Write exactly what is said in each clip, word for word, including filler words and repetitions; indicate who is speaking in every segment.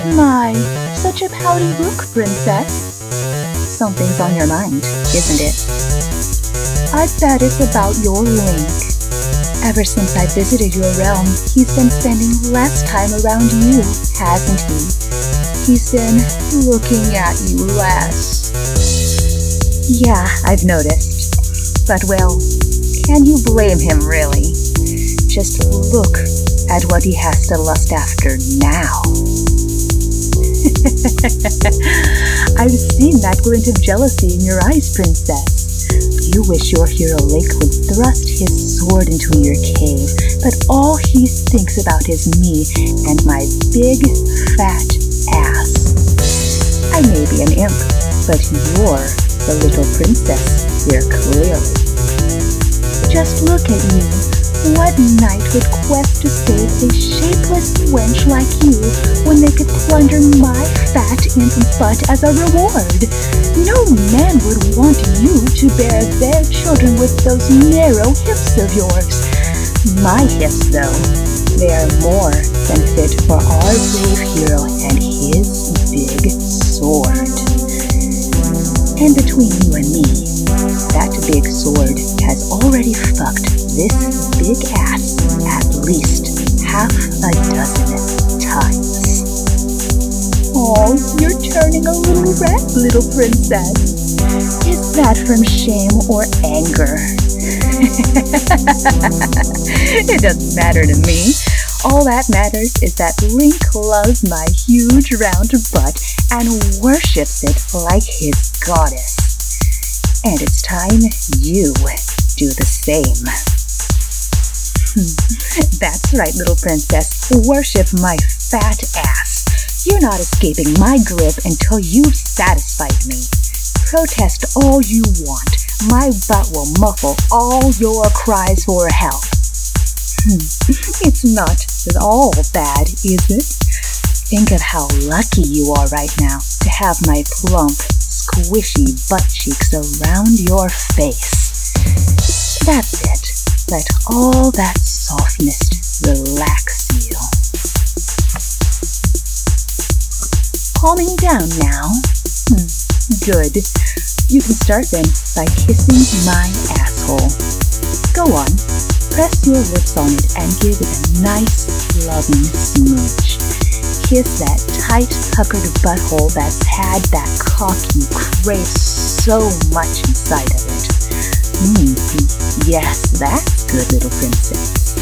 Speaker 1: My, such a pouty look, princess. Something's on your mind, isn't it? I bet it's about your Link. Ever since I visited your realm, he's been spending less time around you, hasn't he? He's been looking at you less. Yeah, I've noticed. But well, can you blame him, really? Just look at what he has to lust after now. I've seen that glint of jealousy in your eyes, princess. You wish your hero Link would thrust his sword into your cave, but all he thinks about is me and my big, fat ass. I may be an imp, but you're the little princess here, clearly. Just look at you. What knight would quest to save a shapeless wench like you when they could plunder my fat imp butt as a reward? No man would want you to bear their children with those narrow hips of yours. My hips, though, they are more than fit for our brave hero and his big sword. And between you and me, that big sword has already fucked this big ass at least half a dozen times. Oh, you're turning a little red, little princess. Is that from shame or anger? It doesn't matter to me. All that matters is that Link loves my huge round butt and worships it like his goddess. And it's time you do the same. That's right, little princess. Worship my fat ass. You're not escaping my grip until you've satisfied me. Protest all you want. My butt will muffle all your cries for help. It's not at all bad, is it? Think of how lucky you are right now to have my plump, squishy butt cheeks around your face. That's it. Let all that softness relax you. Calming down now? Hmm, good. You can start then by kissing my asshole. Go on, press your lips on it and give it a nice, loving smooch. Kiss that tight, puckered butthole that's had that cock you crave so much inside of it. Mm, yes, that's good, little princess.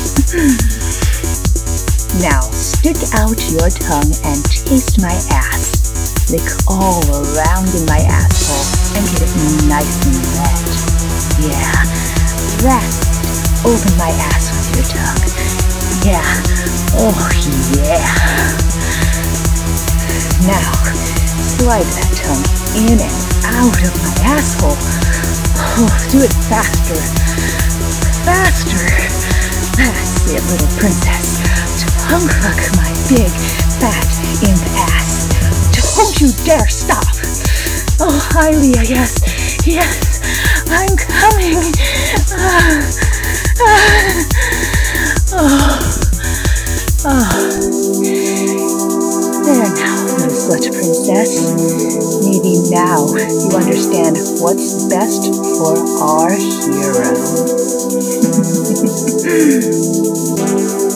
Speaker 1: Now, stick out your tongue and taste my ass. Lick all around in my asshole and get it nice and wet. Yeah, that's it. Open my ass with your tongue. Yeah, oh yeah. Now, slide that tongue in and out of my asshole. Oh, do it faster. Faster. That's it, little princess. Tongue fuck my big, fat imp ass. Don't you dare stop. Oh, Hylia, yes, yes, I'm coming. Ah, ah, oh, oh. There now, little slut princess. Maybe now you understand what's best for our hero.